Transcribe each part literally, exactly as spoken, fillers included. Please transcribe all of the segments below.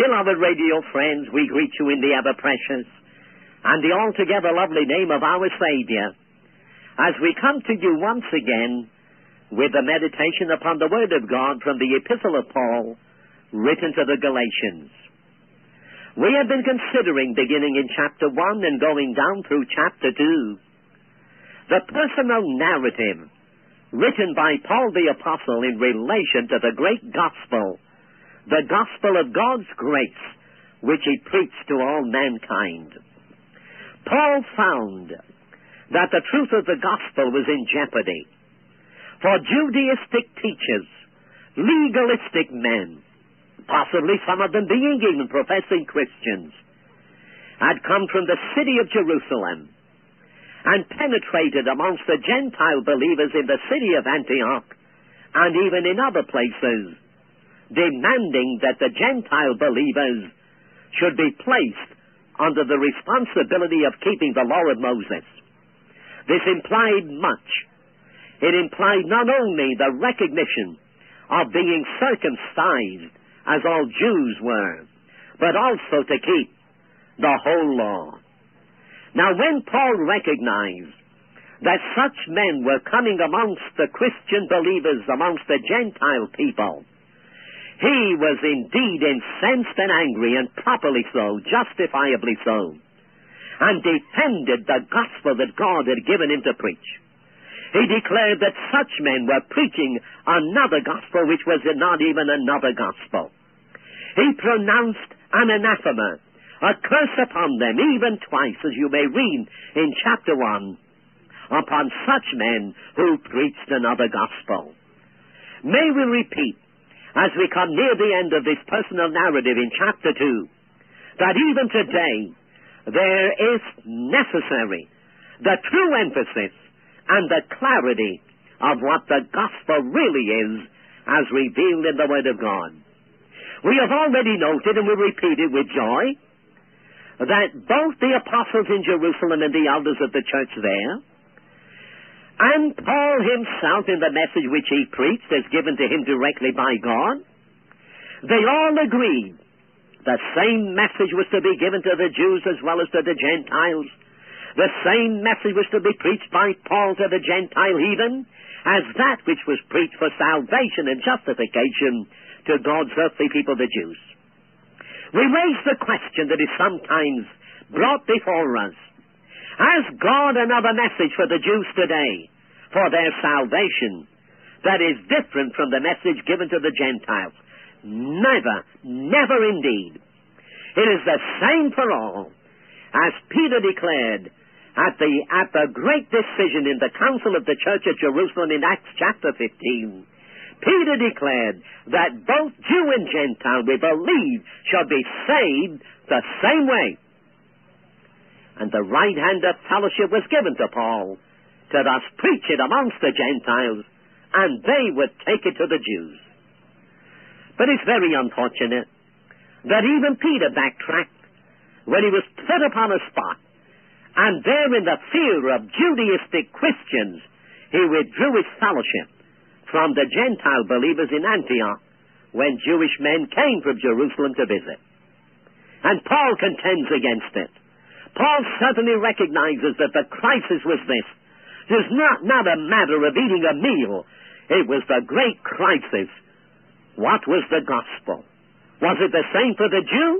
Beloved radio friends, we greet you in the ever-precious and the altogether lovely name of our Savior, as we come to you once again with the meditation upon the Word of God from the Epistle of Paul, written to the Galatians. We have been considering, beginning in chapter one and going down through chapter two, the personal narrative written by Paul the Apostle in relation to the great gospel, the gospel of God's grace, which he preached to all mankind. Paul found that the truth of the gospel was in jeopardy, for Judaistic teachers, legalistic men, possibly some of them being even professing Christians, had come from the city of Jerusalem and penetrated amongst the Gentile believers in the city of Antioch and even in other places, demanding that the Gentile believers should be placed under the responsibility of keeping the law of Moses. This implied much. It implied not only the recognition of being circumcised as all Jews were, but also to keep the whole law. Now, when Paul recognized that such men were coming amongst the Christian believers, amongst the Gentile people, he was indeed incensed and angry, and properly so, justifiably so, and defended the gospel that God had given him to preach. He declared that such men were preaching another gospel which was not even another gospel. He pronounced an anathema, a curse upon them, even twice, as you may read in chapter one, upon such men who preached another gospel. May we repeat, as we come near the end of this personal narrative in chapter two, that even today there is necessary the true emphasis and the clarity of what the gospel really is as revealed in the Word of God. We have already noted, and we repeat it with joy, that both the apostles in Jerusalem and the elders of the church there, and Paul himself in the message which he preached as given to him directly by God, they all agreed the same message was to be given to the Jews as well as to the Gentiles. The same message was to be preached by Paul to the Gentile heathen as that which was preached for salvation and justification to God's earthly people, the Jews. We raise the question that is sometimes brought before us. Has God another message for the Jews today for their salvation that is different from the message given to the Gentiles? Never, never indeed. It is the same for all. As Peter declared at the, at the great decision in the council of the church at Jerusalem in Acts chapter fifteen, Peter declared that both Jew and Gentile, we believe, shall be saved the same way. And the right hand of fellowship was given to Paul to thus preach it amongst the Gentiles, and they would take it to the Jews. But it's very unfortunate that even Peter backtracked when he was put upon a spot, and there in the fear of Judaistic Christians, he withdrew his fellowship from the Gentile believers in Antioch when Jewish men came from Jerusalem to visit. And Paul contends against it. Paul certainly recognizes that the crisis was this. It was not, not a matter of eating a meal. It was the great crisis. What was the gospel? Was it the same for the Jew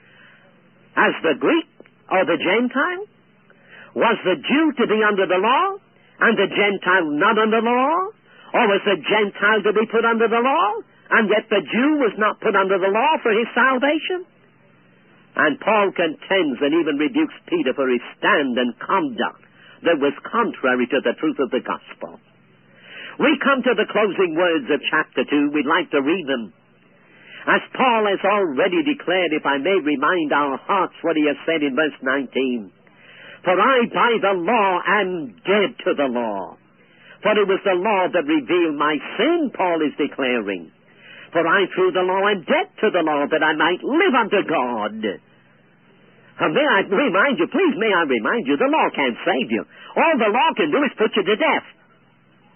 as the Greek or the Gentile? Was the Jew to be under the law and the Gentile not under law? Or was the Gentile to be put under the law and yet the Jew was not put under the law for his salvation? And Paul contends and even rebukes Peter for his stand and conduct that was contrary to the truth of the gospel. We come to the closing words of chapter two. We'd like to read them. As Paul has already declared, if I may remind our hearts what he has said in verse nineteen, "For I by the law am dead to the law. For it was the law that revealed my sin," Paul is declaring. "For I through the law am dead to the law, that I might live unto God." And may I remind you, please may I remind you, the law can't save you. All the law can do is put you to death.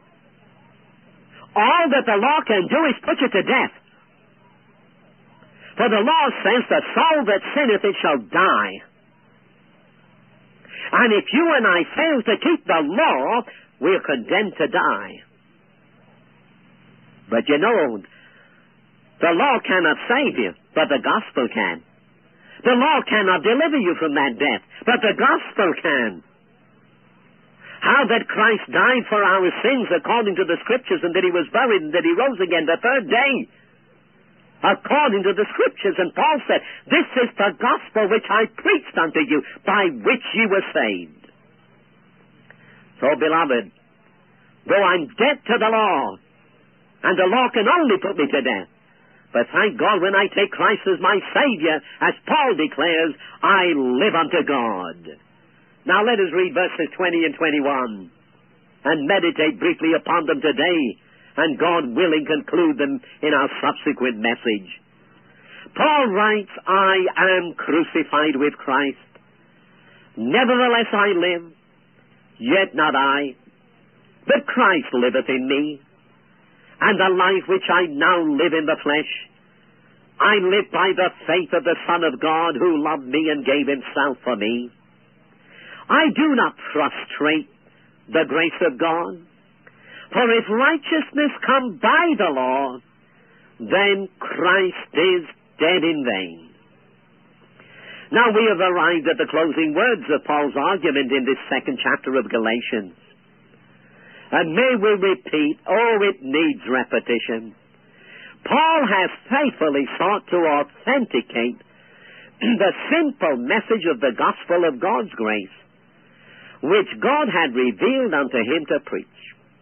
All that the law can do is put you to death. For the law says, the soul that sinneth, it shall die. And if you and I fail to keep the law, we're condemned to die. But you know, the law cannot save you, but the gospel can. The law cannot deliver you from that death, but the gospel can. How that Christ died for our sins according to the Scriptures, and that He was buried, and that He rose again the third day, according to the Scriptures. And Paul said, this is the gospel which I preached unto you, by which ye were saved. So, beloved, though I'm dead to the law, and the law can only put me to death, but thank God when I take Christ as my Savior, as Paul declares, I live unto God. Now let us read verses twenty and twenty-one, and meditate briefly upon them today, and God willing conclude them in our subsequent message. Paul writes, I am crucified with Christ. Nevertheless I live, yet not I, but Christ liveth in me. And the life which I now live in the flesh, I live by the faith of the Son of God, who loved me and gave Himself for me. I do not frustrate the grace of God. For if righteousness come by the law, then Christ is dead in vain. Now we have arrived at the closing words of Paul's argument in this second chapter of Galatians. And may we repeat, oh, it needs repetition. Paul has faithfully sought to authenticate the simple message of the gospel of God's grace, which God had revealed unto him to preach.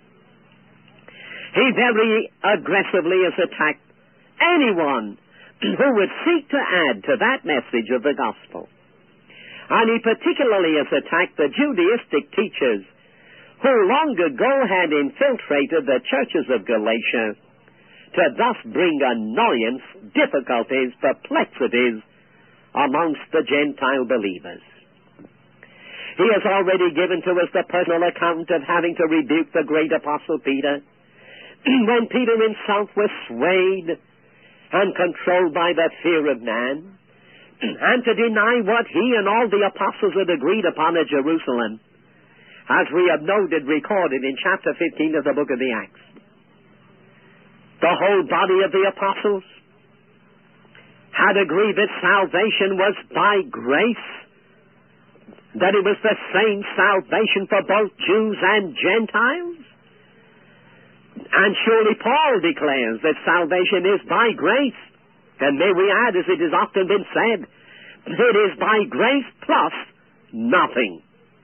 He very aggressively has attacked anyone who would seek to add to that message of the gospel. And he particularly has attacked the Judaistic teachers who long ago had infiltrated the churches of Galatia to thus bring annoyance, difficulties, perplexities amongst the Gentile believers. He has already given to us the personal account of having to rebuke the great apostle Peter, when Peter himself was swayed and controlled by the fear of man, and to deny what he and all the apostles had agreed upon at Jerusalem, as we have noted, recorded in chapter fifteen of the book of the Acts. The whole body of the apostles had agreed that salvation was by grace, that it was the same salvation for both Jews and Gentiles. And surely Paul declares that salvation is by grace. And may we add, as it has often been said, it is by grace plus nothing.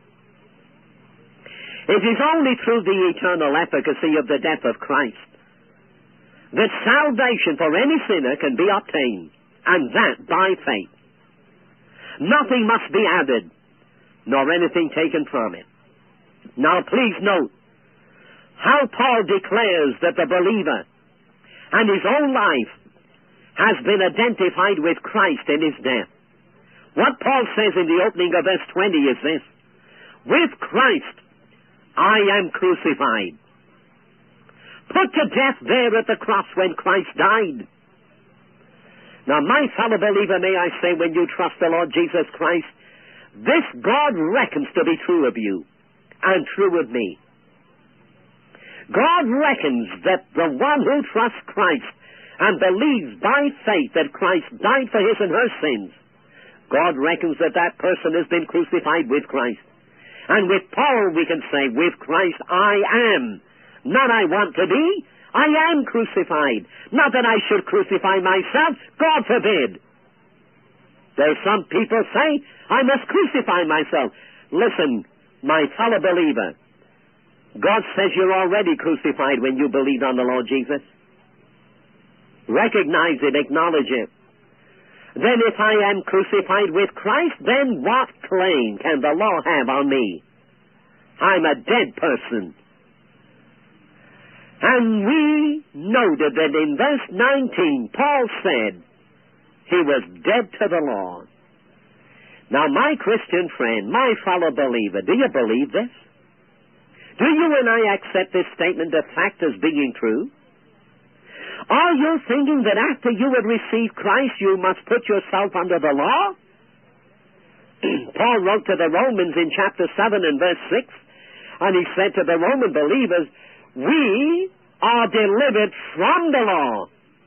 It is only through the eternal efficacy of the death of Christ that salvation for any sinner can be obtained, and that by faith. Nothing must be added, nor anything taken from it. Now please note how Paul declares that the believer and his own life has been identified with Christ in his death. What Paul says in the opening of verse twenty is this: with Christ I am crucified. Put to death there at the cross when Christ died. Now, my fellow believer, may I say, when you trust the Lord Jesus Christ, this God reckons to be true of you and true of me. God reckons that the one who trusts Christ and believes by faith that Christ died for his and her sins, God reckons that that person has been crucified with Christ. And with Paul we can say, with Christ I am. Not I want to be, I am crucified. Not that I should crucify myself, God forbid. There's some people say, I must crucify myself. Listen, my fellow believer, God says you're already crucified when you believe on the Lord Jesus. Recognize it, acknowledge it. Then if I am crucified with Christ, then what claim can the law have on me? I'm a dead person. And we noted that in verse nineteen, Paul said he was dead to the law. Now, my Christian friend, my fellow believer, do you believe this? Do you and I accept this statement of fact as being true? Are you thinking that after you had received Christ, you must put yourself under the law? Paul wrote to the Romans in chapter seven and verse six, and he said to the Roman believers, we are delivered from the law.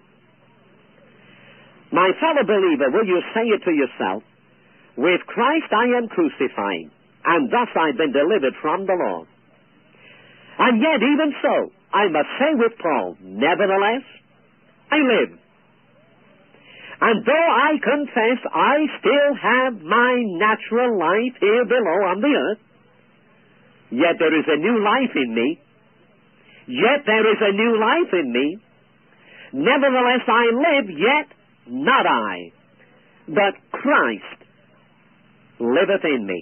My fellow believer, will you say it to yourself? With Christ I am crucified, and thus I've been delivered from the law. And yet, even so, I must say with Paul, nevertheless, I live. And though I confess I still have my natural life here below on the earth, yet there is a new life in me. Yet there is a new life in me. Nevertheless I live, yet not I, but Christ liveth in me.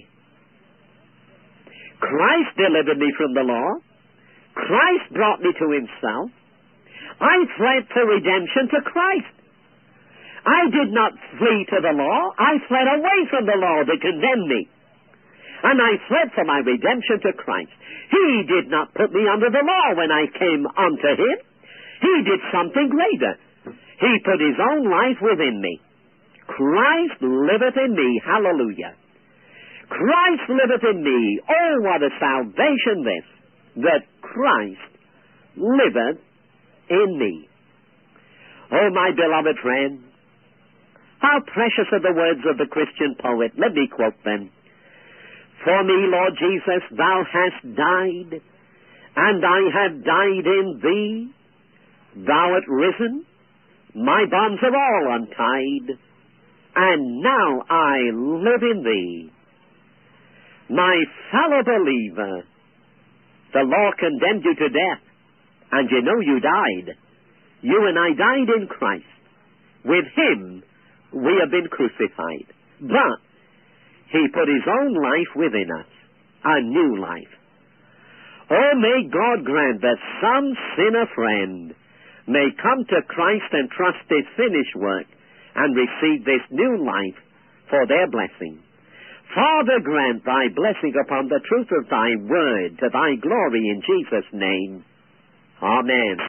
Christ delivered me from the law. Christ brought me to himself. I fled for redemption to Christ. I did not flee to the law. I fled away from the law that condemned me. And I fled for my redemption to Christ. He did not put me under the law when I came unto him. He did something greater. He put his own life within me. Christ liveth in me. Hallelujah. Christ liveth in me. Oh, what a salvation this, that Christ liveth in me. Oh, my beloved friend, how precious are the words of the Christian poet. Let me quote them. For me, Lord Jesus, thou hast died, and I have died in thee. Thou art risen, my bonds are all untied, and now I live in thee. My fellow believer, the law condemned you to death, and you know you died. You and I died in Christ. With him we have been crucified. But he put his own life within us, a new life. Oh, may God grant that some sinner friend may come to Christ and trust his finished work and receive this new life for their blessing. Father, grant thy blessing upon the truth of thy word to thy glory in Jesus' name. Amen.